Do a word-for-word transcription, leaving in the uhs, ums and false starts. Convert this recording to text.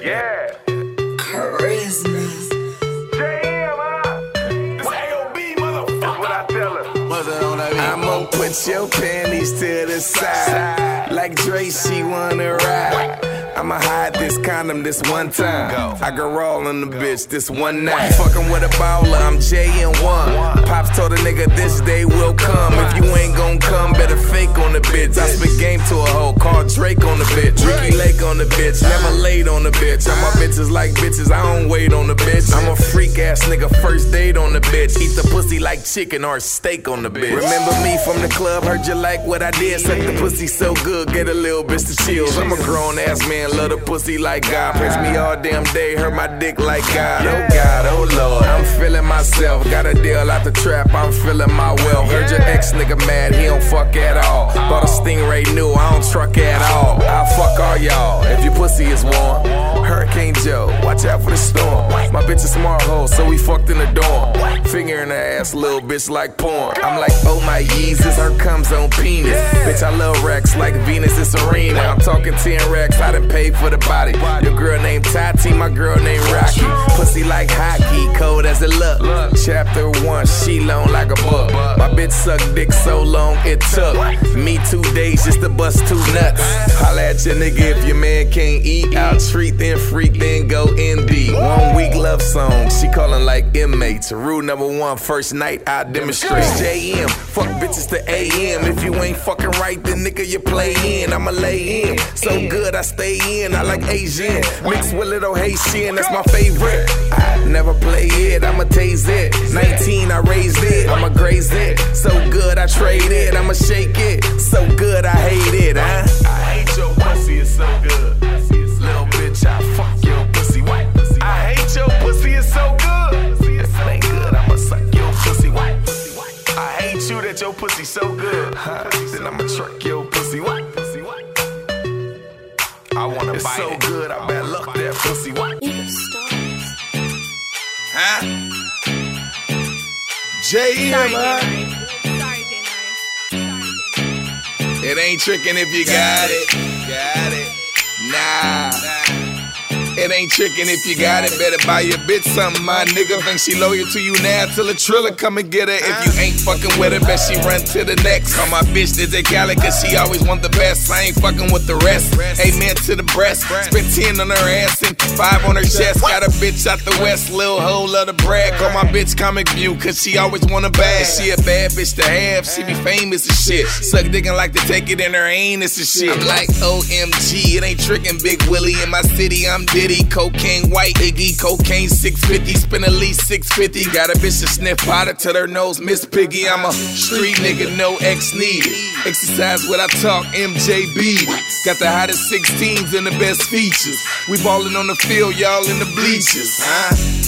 Yeah. Charisma. I'm gon' put your panties to the side. Like Dre, she wanna ride. I'ma hide this condom this one time. I can roll on the bitch this one night. Fuckin' with a baller, I'm J and one. Pops told a nigga this day will come. If you ain't gon' come, better fake on the bitch. I spit game to a hoe, call Drake on the bitch. Ricky Lake on the bitch, never laid on the bitch. All my bitches like bitches, I don't wait on the bitch. I'm a freak ass nigga, first date on the bitch. Eat the pussy like chicken or steak on the bitch. Remember me from the club, heard you like what I did. Suck the pussy so good, get a little bitch to chills. I'm a grown ass man, love the pussy like God. Praise me all damn day, hurt my dick like God. Oh God, oh Lord, I'm feeling myself. Got a deal out the trap, I'm feeling my wealth. Heard your ex nigga mad, he don't fuck at all. Bought a Stingray new, I don't truck at all. I'll fuck all y'all if your pussy is warm. Hurricane Joe, watch out for the storm. My bitch a smart hoe, so we fucked in the dorm. Finger in her ass, little bitch like porn. I'm like, oh my Yeezus, her comes on penis. Bitch, I love Rex like Venus and Serena. I'm talking ten racks, I done paid for the body. Your girl named Tati, my girl named Rocky. Pussy like hockey, cold as it look. Chapter one, she long like a book. My bitch sucked dick so long it took me two days just to bust two nuts. Holla at your nigga if your man can't eat. I'll treat then freak then go indie. One week love song, she callin' like inmates. Rule number one, first night I demonstrate. J M, fuck bitches to A M. If you ain't fucking right, then nigga you play in. I'ma lay in, so good I stay in. I like Asian, mixed with little Haitian, that's my favorite. I never play it, I'ma tase it. nineteen I raised it, I'ma graze it. So good I trade it, I'ma shake it. So good I hate it, huh? I hate your pussy, it's so good. Little bitch, I fuck your pussy. What? I hate your pussy, it's so good. If it ain't good, I'ma suck your pussy. What? I hate you that your pussy so good. Huh? Then I'ma truck your pussy. What? I wanna it's bite so it. Good, I better look that pussy. What? Huh? J M, huh? It ain't tricking if you got it. Got it. Nah. It ain't tricking if you got it. Better buy your bitch something, my nigga. Think she loyal to you now till a Triller come and get her. If you ain't fucking with her, bet she run to the next. Call my bitch Dizzy Cali, cause she always want the best. I ain't fucking with the rest. Amen to the breast. Spent ten on her ass and five on her chest. Got a bitch out the west, lil' hoe love to brag. Call my bitch Comic View, cause she always want a bag. She a bad bitch to have, she be famous and shit. Suck dick and like to take it in her anus and shit. I'm like O M G, it ain't tricking Big Willie. In my city, I'm Diddy. Cocaine white Iggy, cocaine six fifty, spend at least six fifty. Got a bitch to sniff powder till her nose Miss Piggy. I'm a street nigga, no ex needed. Exercise what I talk, M J B. Got the hottest sixteens and the best features. We ballin' on the field, y'all in the bleachers, huh?